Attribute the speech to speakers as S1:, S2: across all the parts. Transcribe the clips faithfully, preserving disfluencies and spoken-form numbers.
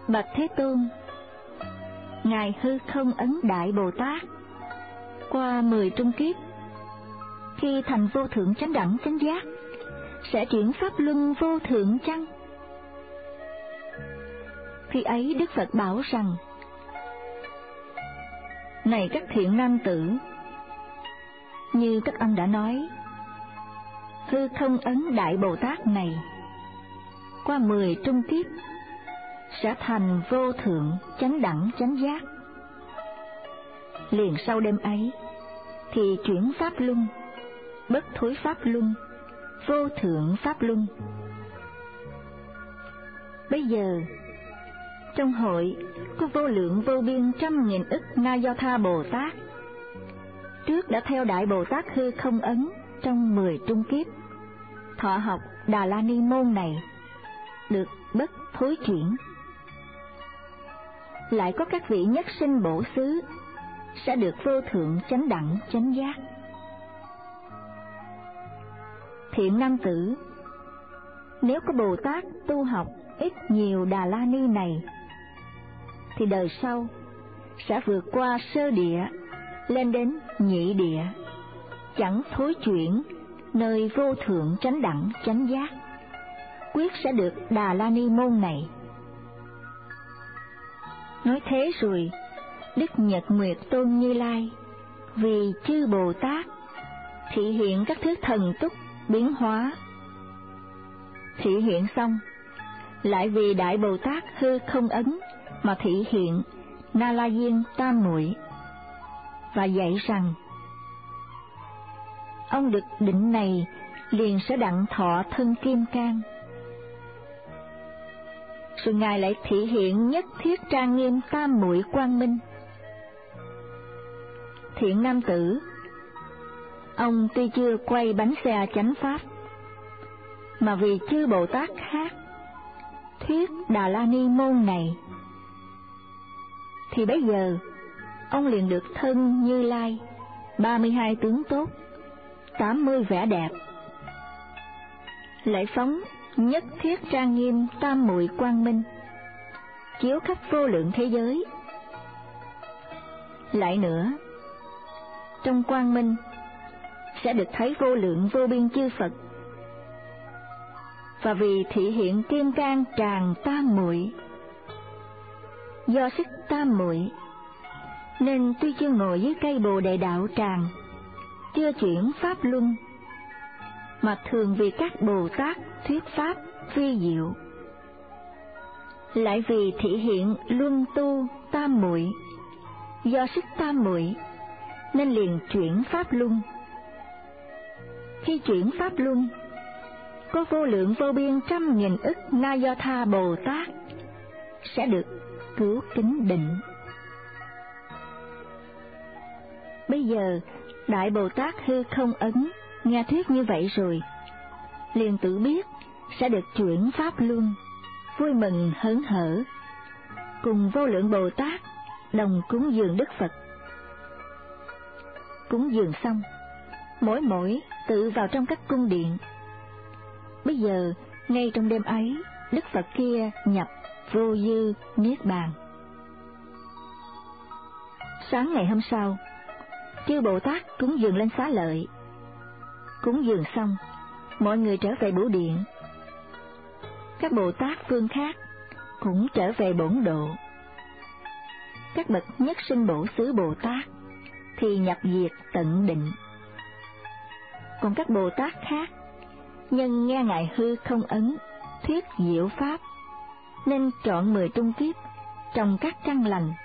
S1: Bạch Thế Tôn, Ngài Hư Không Ấn Đại Bồ Tát qua mười trung kiếp, khi thành vô thượng chánh đẳng chánh giác, sẽ chuyển pháp luân vô thượng chăng? Khi ấy Đức Phật bảo rằng: Này các thiện nam tử, như các ông đã nói, Hư Không Ấn Đại Bồ Tát này qua mười trung kiếp sẽ thành vô thượng chánh đẳng chánh giác. Liền sau đêm ấy thì chuyển pháp luân, bất thối pháp luân, vô thượng pháp luân. Bây giờ trong hội có vô lượng vô biên trăm nghìn ức Na Do Tha Bồ Tát, trước đã theo Đại Bồ Tát Hư Không Ấn trong mười trung kiếp, thọ học Đà La Ni môn này, được bất thối chuyển. Lại có các vị nhất sinh bổ xứ sẽ được vô thượng chánh đẳng chánh giác. Thiện nam tử, nếu có Bồ Tát tu học ít nhiều Đà La Ni này, thì đời sau sẽ vượt qua sơ địa lên đến nhị địa, chẳng thối chuyển nơi vô thượng chánh đẳng chánh giác, quyết sẽ được Đà La Ni môn này. Nói thế rồi, Đức Nhật Nguyệt Tôn Như Lai vì chư Bồ Tát thị hiện các thứ thần túc biến hóa. Thị hiện xong, lại vì Đại Bồ Tát Hư Không Ấn mà thị hiện Na La Diên Tam Muội, và dạy rằng: Ông được định này liền sẽ đặng thọ thân kim cang. Rồi Ngài lại thị hiện nhất thiết trang nghiêm Tam Muội quang minh. Thiện nam tử, ông tuy chưa quay bánh xe chánh pháp, mà vì chư Bồ Tát khác thuyết Đà La Ni môn này, thì bây giờ ông liền được thân Như Lai, ba mươi hai tướng tốt, tám mươi vẻ đẹp, lại phóng nhất thiết trang nghiêm Tam Muội quang minh, chiếu khắp vô lượng thế giới. Lại nữa, trong quang minh sẽ được thấy vô lượng vô biên chư Phật. Và vì thị hiện kim cang tràng Tam Muội, do sức Tam Muội nên tuy chưa ngồi dưới cây Bồ Đề đạo tràng, chưa chuyển pháp luân, mà thường vì các Bồ Tát thuyết pháp vi diệu. Lại vì thị hiện luân tu Tam Muội, do sức Tam Muội nên liền chuyển pháp luân. Khi chuyển pháp luân, có vô lượng vô biên trăm nghìn ức Na Do Tha Bồ Tát sẽ được cứu kính định. Bây giờ Đại Bồ Tát Hư Không Ấn nghe thuyết như vậy rồi, liền tự biết sẽ được chuyển pháp luân, vui mừng hớn hở, cùng vô lượng Bồ Tát đồng cúng dường Đức Phật. Cúng dường xong, mỗi mỗi tự vào trong các cung điện. Bây giờ ngay trong đêm ấy, Đức Phật kia nhập vô dư niết bàn. Sáng ngày hôm sau, chư Bồ Tát cúng dường lên xá lợi. Cúng dường xong, mọi người trở về bửu điện. Các Bồ Tát phương khác cũng trở về bổn độ. Các bậc nhất sinh bổ xứ Bồ Tát thì nhập diệt tận định. Còn các Bồ Tát khác, nhân nghe Ngài Hư Không Ấn thuyết diệu pháp, nên chọn mười trung kiếp trong các căn lành.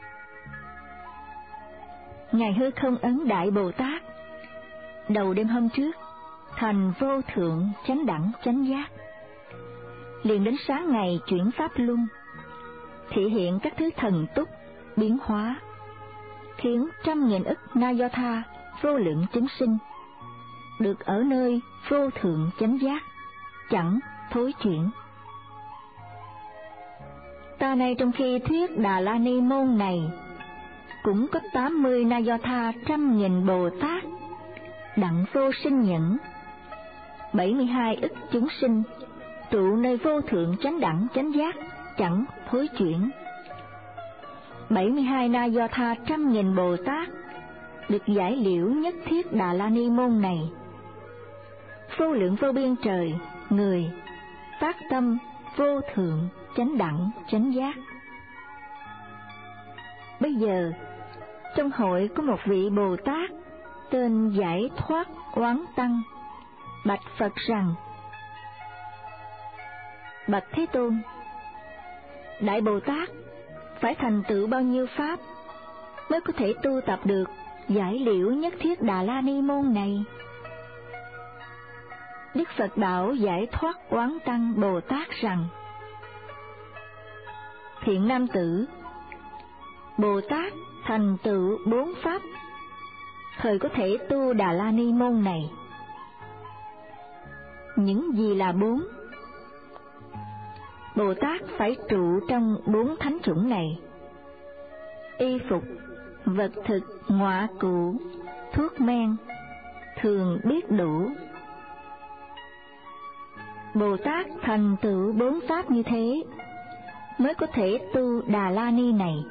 S1: Ngài Hư Không Ấn Đại Bồ Tát đầu đêm hôm trước thành vô thượng chánh đẳng chánh giác, liền đến sáng ngày chuyển pháp luân, thị hiện các thứ thần túc biến hóa, khiến trăm nghìn ức Na Do Tha vô lượng chúng sinh được ở nơi vô thượng chánh giác, chẳng thối chuyển. Ta này trong khi thuyết Đà La Ni môn này, cũng có tám mươi Na Do Tha trăm nghìn Bồ Tát đặng vô sinh nhẫn, bảy mươi hai ức chúng sinh trụ nơi vô thượng chánh đẳng chánh giác, chẳng thối chuyển. bảy mươi hai na do tha trăm nghìn Bồ Tát được giải liễu nhất thiết Đà La Ni môn này. Vô lượng vô biên trời người phát tâm vô thượng chánh đẳng chánh giác. Bây giờ trong hội có một vị Bồ Tát tên Giải Thoát Oán Tăng bạch Phật rằng: Bạch Thế Tôn, Đại Bồ Tát phải thành tựu bao nhiêu pháp mới có thể tu tập được giải liễu nhất thiết Đà La Ni môn này? Đức Phật bảo Giải Thoát Oán Tăng Bồ Tát rằng: Thiện nam tử, Bồ Tát thành tựu bốn pháp thời có thể tu Đà La Ni môn này. Những gì là bốn? Bồ Tát phải trụ trong bốn thánh chủng này: y phục, vật thực, ngọa cụ, thuốc men, thường biết đủ. Bồ Tát thành tựu bốn pháp như thế mới có thể tu Đà La Ni này.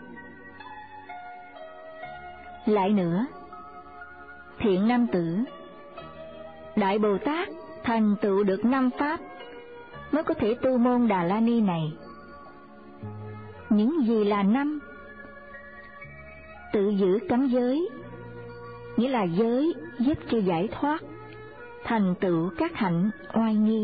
S1: Lại nữa, thiện nam tử, Đại Bồ Tát thành tựu được năm pháp mới có thể tu môn Đà La Ni này. Những gì là năm? Tự giữ cấm giới, nghĩa là giới giúp cho giải thoát, thành tựu các hạnh oai nghi.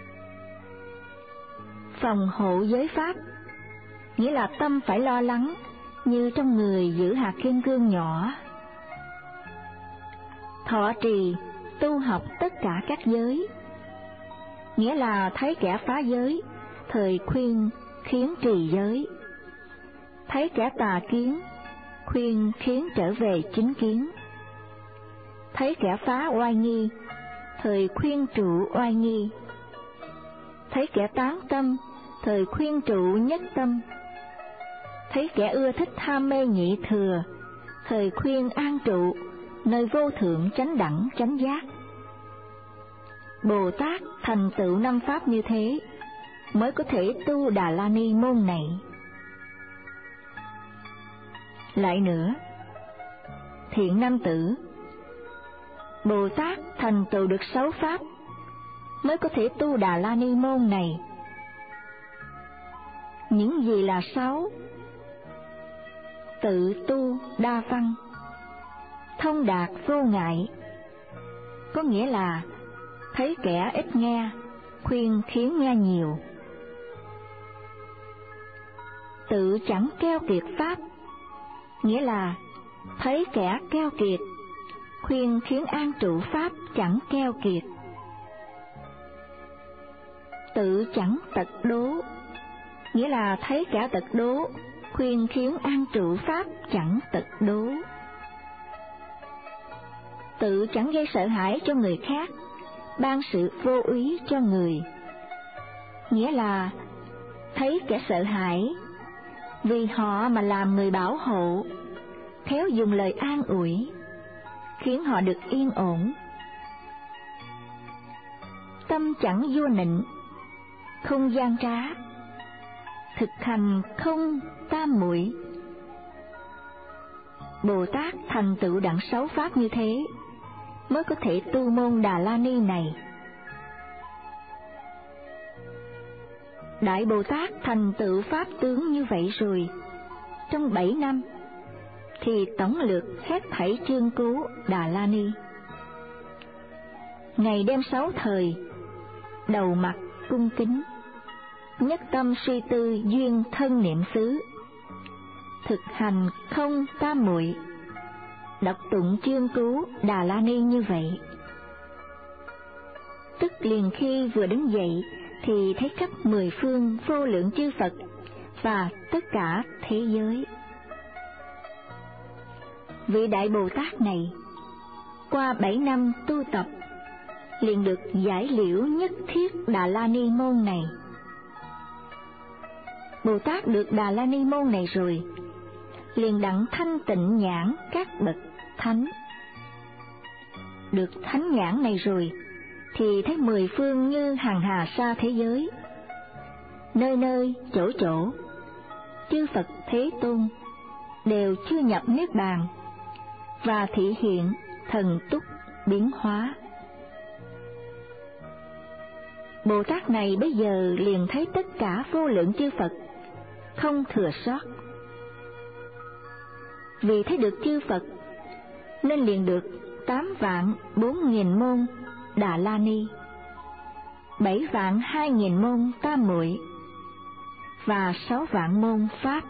S1: Phòng hộ giới pháp, nghĩa là tâm phải lo lắng như trong người giữ hạt kim cương nhỏ. Thọ trì tu học tất cả các giới, nghĩa là thấy kẻ phá giới, thời khuyên khiến trì giới. Thấy kẻ tà kiến, khuyên khiến trở về chính kiến. Thấy kẻ phá oai nghi, thời khuyên trụ oai nghi. Thấy kẻ tán tâm, thời khuyên trụ nhất tâm. Thấy kẻ ưa thích tham mê nhị thừa, thời khuyên an trụ nơi vô thượng chánh đẳng chánh giác. Bồ Tát thành tựu năm pháp như thế mới có thể tu Đà La Ni môn này. Lại nữa, thiện nam tử, Bồ Tát thành tựu được sáu pháp mới có thể tu Đà La Ni môn này. Những gì là sáu? Tự tu đa văn, thông đạt vô ngại, có nghĩa là thấy kẻ ít nghe, khuyên khiến nghe nhiều. Tự chẳng keo kiệt pháp, nghĩa là thấy kẻ keo kiệt, khuyên khiến an trụ pháp chẳng keo kiệt. Tự chẳng tật đố, nghĩa là thấy kẻ tật đố, khuyên khiến an trụ pháp chẳng tật đố. Tự chẳng gây sợ hãi cho người khác, ban sự vô úy cho người, nghĩa là thấy kẻ sợ hãi, vì họ mà làm người bảo hộ, khéo dùng lời an ủi, khiến họ được yên ổn. Tâm chẳng vua nịnh, không gian trá, thực hành không tam muội. Bồ Tát thành tựu đẳng sáu pháp như thế mới có thể tu môn Đà La Ni này. Đại Bồ Tát thành tựu pháp tướng như vậy rồi, trong bảy năm thì tổng lược hết thảy chương cứu Đà La Ni. Ngày đêm sáu thời, đầu mặt cung kính, nhất tâm suy tư duyên thân niệm xứ, thực hành không tam muội, đọc tụng chương cứu Đà La Ni như vậy. Tức liền khi vừa đứng dậy thì thấy khắp mười phương vô lượng chư Phật và tất cả thế giới. Vị Đại Bồ Tát này qua bảy năm tu tập liền được giải liễu nhất thiết Đà La Ni môn này. Bồ Tát được Đà La Ni môn này rồi, liền đặng thanh tịnh nhãn các bậc thánh. Được thánh nhãn này rồi thì thấy mười phương như hằng hà sa thế giới, nơi nơi chỗ chỗ chư Phật Thế Tôn đều chưa nhập Niết Bàn và thị hiện thần túc biến hóa. Bồ Tát này bây giờ liền thấy tất cả vô lượng chư Phật không thừa sót. Vì thấy được chư Phật nên liền được tám vạn bốn nghìn môn Đà La Ni, bảy vạn hai nghìn môn Tam Muội và sáu vạn môn Pháp.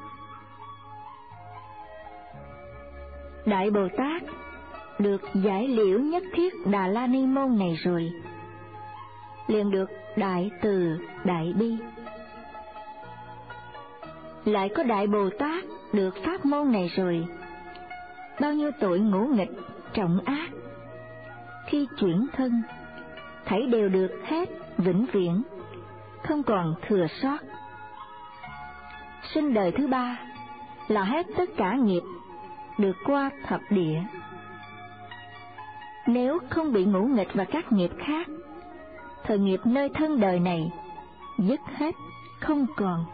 S1: Đại Bồ Tát được giải liễu nhất thiết Đà La Ni môn này rồi, liền được đại từ đại bi. Lại có Đại Bồ Tát được pháp môn này rồi, bao nhiêu tội ngũ nghịch trọng ác, khi chuyển thân thảy đều được hết vĩnh viễn, không còn thừa sót. Sinh đời thứ ba là hết tất cả nghiệp, được qua thập địa. Nếu không bị ngũ nghịch và các nghiệp khác, thời nghiệp nơi thân đời này dứt hết không còn.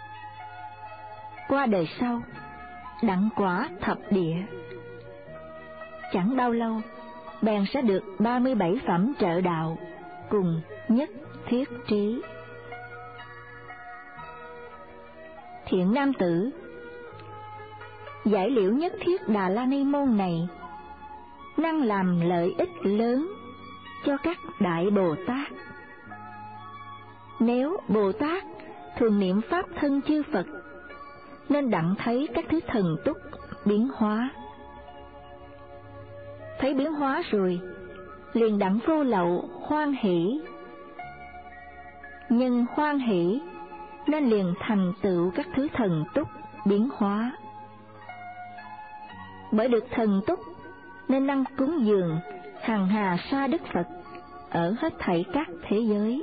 S1: Qua đời sau đặng quả thập địa, chẳng bao lâu bèn sẽ được ba mươi bảy phẩm trợ đạo cùng nhất thiết trí. Thiện nam tử, giải liễu nhất thiết Đà La Ni môn này năng làm lợi ích lớn cho các đại Bồ Tát. Nếu Bồ Tát thường niệm pháp thân chư Phật, nên đặng thấy các thứ thần túc biến hóa. Thấy biến hóa rồi, liền đặng vô lậu hoan hỷ. Nhưng hoan hỷ nên liền thành tựu các thứ thần túc biến hóa. Bởi được thần túc nên năng cúng dường hằng hà sa Đức Phật ở hết thảy các thế giới.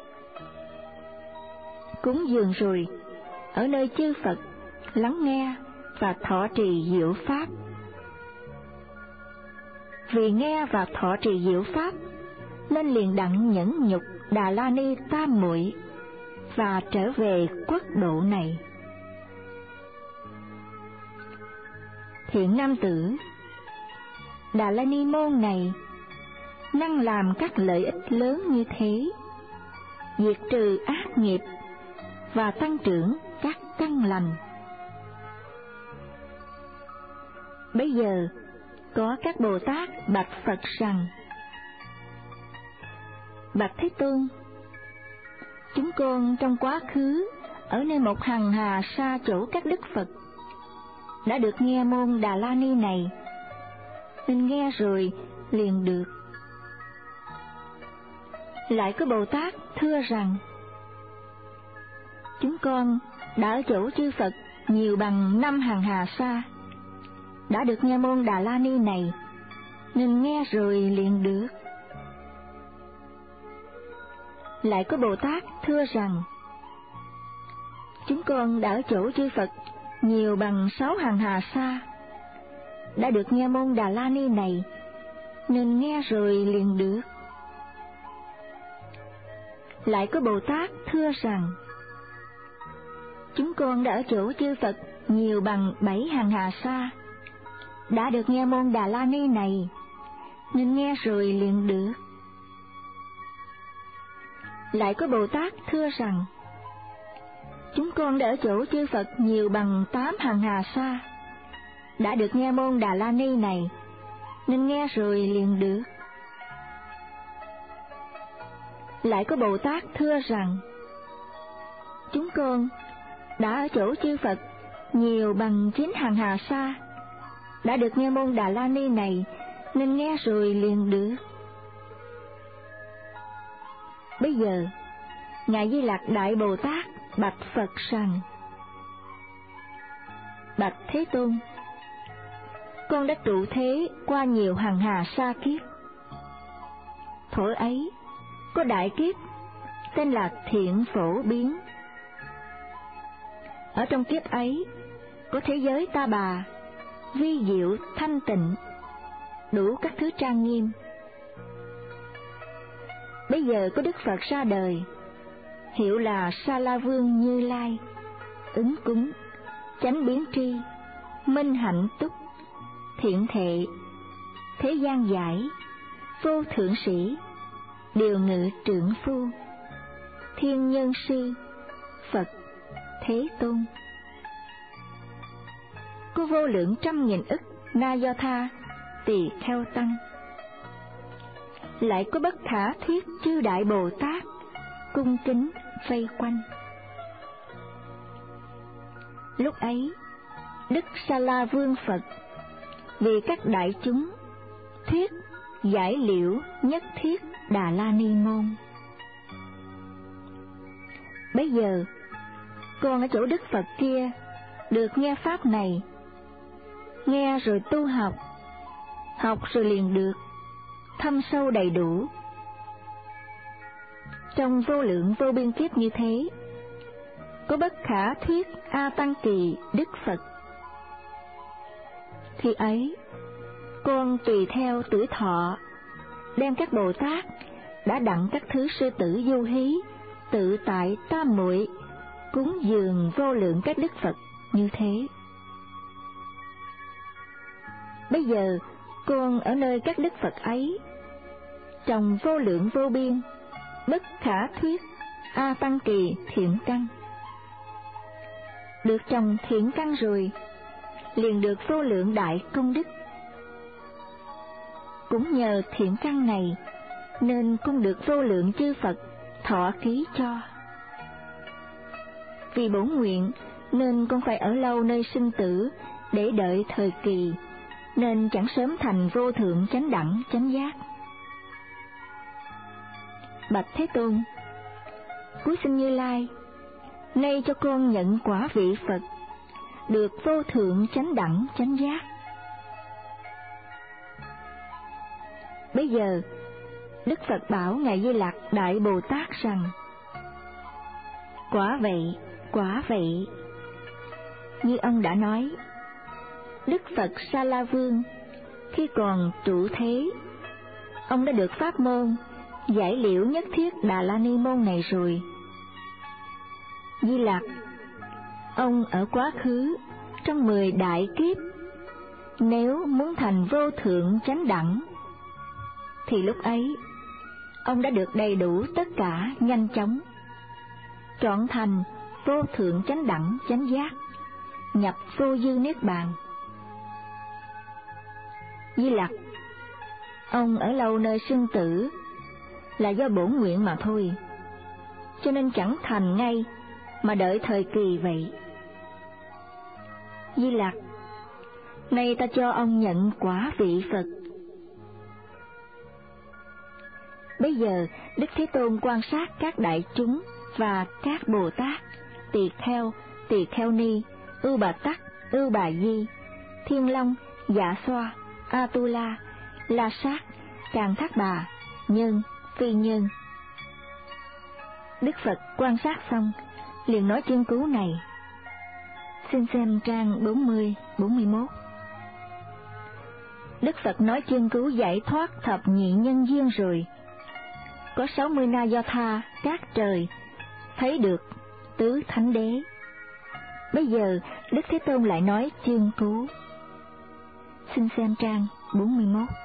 S1: Cúng dường rồi, ở nơi chư Phật lắng nghe và thọ trì diệu pháp. Vì nghe và thọ trì diệu pháp nên liền đặng nhẫn nhục Đà La Ni Tam Muội và trở về quốc độ này. Thiện nam tử, Đà La Ni môn này năng làm các lợi ích lớn như thế, diệt trừ ác nghiệp và tăng trưởng các căn lành. Bây giờ có các Bồ Tát bạch Phật rằng: Bạch Thế Tôn, chúng con trong quá khứ ở nơi một hằng hà sa chỗ các Đức Phật đã được nghe môn Đà La Ni này, nên nghe rồi liền được. Lại có Bồ Tát thưa rằng: Chúng con đã ở chỗ chư Phật nhiều bằng năm hằng hà sa, đã được nghe môn Đà La Ni này, nên nghe rồi liền được. Lại có Bồ Tát thưa rằng: Chúng con đã ở chỗ chư Phật nhiều bằng sáu hằng hà sa, đã được nghe môn Đà La Ni này, nên nghe rồi liền được. Lại có Bồ Tát thưa rằng: Chúng con đã ở chỗ chư Phật nhiều bằng bảy hằng hà sa, đã được nghe môn Đà La Ni này, nên nghe rồi liền được. Lại có Bồ Tát thưa rằng: Chúng con đã ở chỗ chư Phật nhiều bằng tám hằng hà sa, đã được nghe môn Đà La Ni này, nên nghe rồi liền được. Lại có Bồ Tát thưa rằng: Chúng con đã ở chỗ chư Phật nhiều bằng chín hằng hà sa, đã được nghe môn Đà La Ni này, nên nghe rồi liền được. Bây giờ Ngài Di Lặc Đại Bồ Tát bạch Phật rằng: Bạch Thế Tôn, con đã trụ thế qua nhiều hằng hà sa kiếp. Thuở ấy có đại kiếp tên là Thiện Phổ Biến. Ở trong kiếp ấy có thế giới Ta Bà vi diệu thanh tịnh, đủ các thứ trang nghiêm. Bây giờ có Đức Phật ra đời, hiệu là Sa La Vương Như Lai, ứng cúng chánh biến tri, minh hạnh túc, thiện thệ, thế gian giải, vô thượng sĩ, điều ngự trượng phu, thiên nhân sư, Phật Thế Tôn. Có vô lượng trăm nghìn ức na do tha tỳ kheo tăng, lại có bất khả thuyết chư đại Bồ Tát cung kính vây quanh. Lúc ấy, Đức Sa La Vương Phật vì các đại chúng thuyết giải liễu nhất thiết Đà La Ni môn. Bây giờ, con ở chỗ Đức Phật kia được nghe pháp này, nghe rồi tu học, học rồi liền được, thâm sâu đầy đủ. Trong vô lượng vô biên kiếp như thế, có bất khả thuyết A Tăng Kỳ Đức Phật. Khi ấy, con tùy theo tuổi thọ, đem các Bồ Tát đã đặng các thứ sư tử du hí, tự tại tam muội cúng dường vô lượng các Đức Phật như thế. Bây giờ, con ở nơi các Đức Phật ấy, trồng vô lượng vô biên, bất khả thuyết A Tăng Kỳ thiện căn. Được trồng thiện căn rồi, liền được vô lượng đại công đức. Cũng nhờ thiện căn này, nên con được vô lượng chư Phật thọ ký cho. Vì bổn nguyện, nên con phải ở lâu nơi sinh tử, để đợi thời kỳ, nên chẳng sớm thành vô thượng chánh đẳng chánh giác. Bạch Thế Tôn, cuối sinh Như Lai, nay cho con nhận quả vị Phật, được vô thượng chánh đẳng chánh giác. Bây giờ, Đức Phật bảo Ngài Di Lặc Đại Bồ Tát rằng: quả vậy, quả vậy, như ông đã nói, Đức Phật Sa La Vương khi còn trụ thế, ông đã được pháp môn giải liễu nhất thiết Đà La Ni môn này rồi. Di Lặc, ông ở quá khứ trong mười đại kiếp, nếu muốn thành vô thượng chánh đẳng, thì lúc ấy ông đã được đầy đủ tất cả nhanh chóng, trọn thành vô thượng chánh đẳng chánh giác, nhập vô dư niết bàn. Di Lặc, ông ở lâu nơi sinh tử là do bổn nguyện mà thôi, cho nên chẳng thành ngay, mà đợi thời kỳ vậy. Di Lặc, nay ta cho ông nhận quả vị Phật. Bây giờ Đức Thế Tôn quan sát các đại chúng và các Bồ Tát, Tỳ Kheo, Tỳ Kheo Ni, Ưu Bà Tắc, Ưu Bà Di, Thiên Long, Dạ Xoa, A Tu La, La Sát, Càn Thác Bà, nhân, phi nhân. Đức Phật quan sát xong, liền nói chương cứu này. Xin xem trang bốn mươi, bốn mươi mốt. Đức Phật nói chương cứu giải thoát thập nhị nhân duyên rồi. Có sáu mươi na do tha các trời thấy được tứ thánh đế. Bây giờ Đức Thế Tôn lại nói chương cứu. Xin xem trang bốn mươi mốt.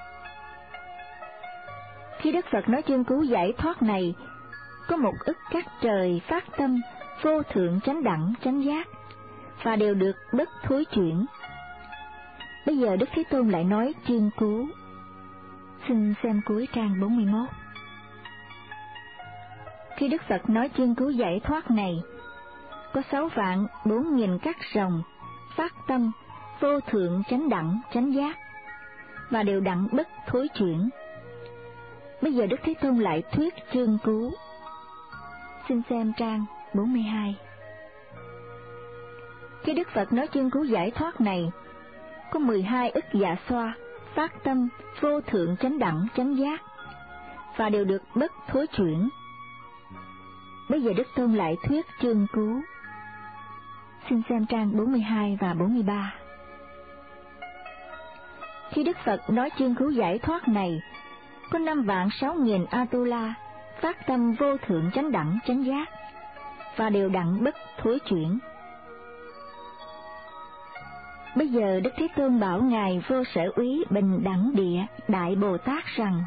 S1: Khi Đức Phật nói chương cứu giải thoát này, có một ức các trời phát tâm vô thượng chánh đẳng chánh giác, và đều được bất thối chuyển. Bây giờ Đức Thế Tôn lại nói chương cứu. Xin xem cuối trang bốn mươi mốt. Khi Đức Phật nói chương cứu giải thoát này, có sáu vạn bốn nghìn các rồng phát tâm vô thượng chánh đẳng chánh giác, và đều đặng bất thối chuyển. Bây giờ Đức Thế Tôn lại thuyết chương cứu. Xin xem trang bốn mươi hai. Khi Đức Phật nói chương cứu giải thoát này, có mười hai ức dạ xoa phát tâm vô thượng chánh đẳng chánh giác, và đều được bất thối chuyển. Bây giờ Đức Tôn lại thuyết chương cứu. Xin xem trang bốn mươi hai và bốn mươi ba. Khi Đức Phật nói chương cứu giải thoát này, có năm vạn sáu nghìn A-tu-la phát tâm vô thượng chánh đẳng chánh giác, và đều đặng bất thối chuyển. Bây giờ Đức Thế Tôn bảo Ngài Vô Sở Úy Bình Đẳng Địa Đại Bồ Tát rằng: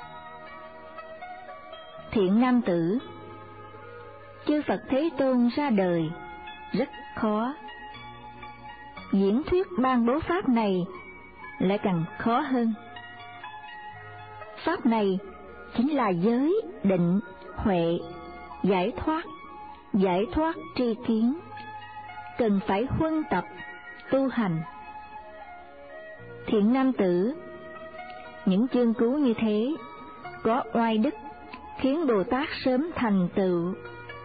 S1: Thiện nam tử, chư Phật Thế Tôn ra đời rất khó, diễn thuyết ban bố pháp này lại càng khó hơn. Pháp này chính là giới, định, huệ, giải thoát, giải thoát tri kiến, cần phải huân tập tu hành. Thiện nam tử, những chương cứu như thế có oai đức, khiến Bồ Tát sớm thành tựu.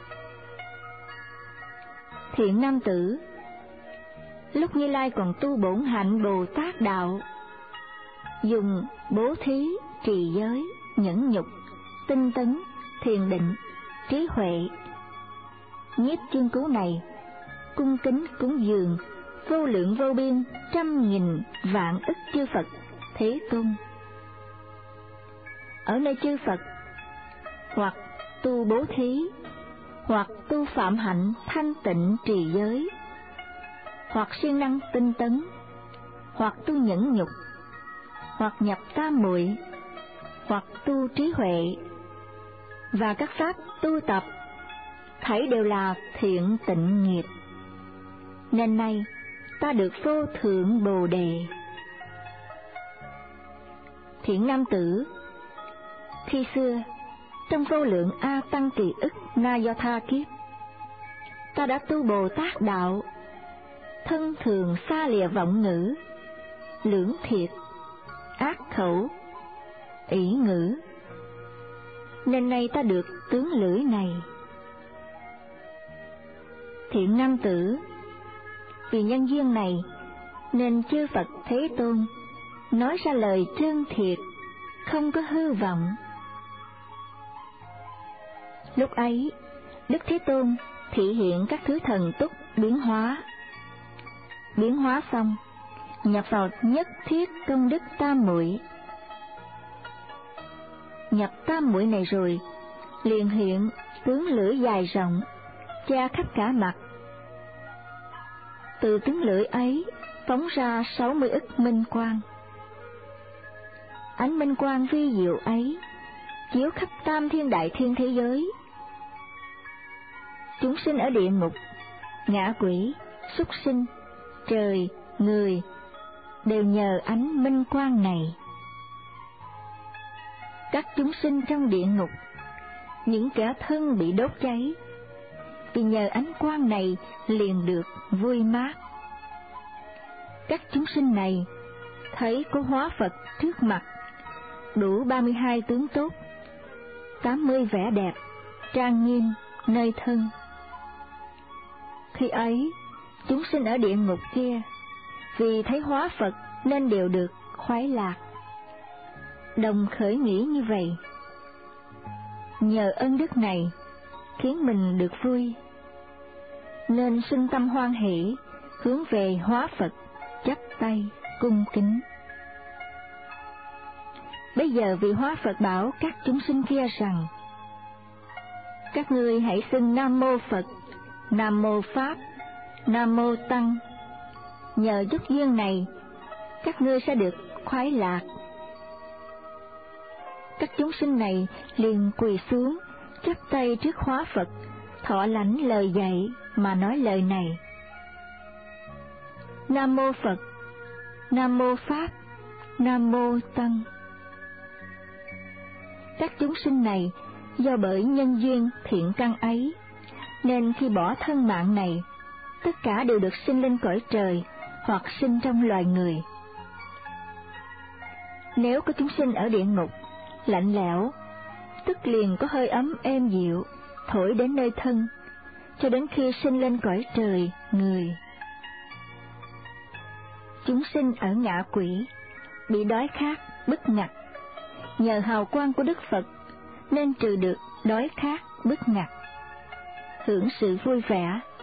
S1: Thiện nam tử, lúc Như Lai còn tu bổn hạnh Bồ Tát đạo, dùng bố thí, trì giới, nhẫn nhục, tinh tấn, thiền định, trí huệ, nhiếp chương cứu này cung kính cúng dường vô lượng vô biên trăm nghìn vạn ức chư Phật Thế Tôn. Ở nơi chư Phật, hoặc tu bố thí, hoặc tu phạm hạnh thanh tịnh trì giới, hoặc siêng năng tinh tấn, hoặc tu nhẫn nhục, hoặc nhập tam muội, hoặc tu trí huệ, và các pháp tu tập thảy đều là thiện tịnh nghiệp. Nên nay ta được vô thượng Bồ đề. Thiện nam tử, khi xưa trong vô lượng A Tăng kỳ ức Na Do Tha kiếp, ta đã tu Bồ Tát đạo, thân thường xa lìa vọng ngữ, lưỡng thiệt, ác khẩu, ỷ ngữ, nên nay ta được tướng lưỡi này. Thiện nam tử, vì nhân duyên này nên chư Phật Thế Tôn nói ra lời chân thiệt, không có hư vọng. Lúc ấy Đức Thế Tôn thị hiện các thứ thần túc biến hóa, biến hóa xong nhập vào nhất thiết công đức tam muội. Nhập tam muội này rồi, liền hiện tướng lưỡi dài rộng, che khắp cả mặt. Từ tướng lưỡi ấy phóng ra sáu mươi ức minh quang. Ánh minh quang vi diệu ấy chiếu khắp tam thiên đại thiên thế giới. Chúng sinh ở địa ngục, ngạ quỷ, súc sinh, trời, người đều nhờ ánh minh quang này. Các chúng sinh trong địa ngục, những kẻ thân bị đốt cháy, vì nhờ ánh quang này liền được vui mát. Các chúng sinh này thấy có hóa Phật trước mặt, đủ ba mươi hai tướng tốt, tám mươi vẻ đẹp, trang nghiêm nơi thân. Khi ấy, chúng sinh ở địa ngục kia, vì thấy hóa Phật nên đều được khoái lạc. Đồng khởi nghĩ như vậy: nhờ ân đức này khiến mình được vui, nên sinh tâm hoan hỷ, hướng về hóa Phật chắp tay cung kính. Bây giờ vị hóa Phật bảo các chúng sinh kia rằng: các ngươi hãy xưng Nam Mô Phật, Nam Mô Pháp, Nam Mô Tăng. Nhờ giúp duyên này, các ngươi sẽ được khoái lạc. Các chúng sinh này liền quỳ xuống, chắp tay trước hóa Phật, thọ lãnh lời dạy mà nói lời này: Nam Mô Phật, Nam Mô Pháp, Nam Mô Tăng. Các chúng sinh này do bởi nhân duyên thiện căn ấy, nên khi bỏ thân mạng này, tất cả đều được sinh lên cõi trời hoặc sinh trong loài người. Nếu có chúng sinh ở địa ngục lạnh lẽo, tức liền có hơi ấm êm dịu thổi đến nơi thân, cho đến khi sinh lên cõi trời người. Chúng sinh ở ngạ quỷ bị đói khát bức ngặt, nhờ hào quang của Đức Phật nên trừ được đói khát bức ngặt, hưởng sự vui vẻ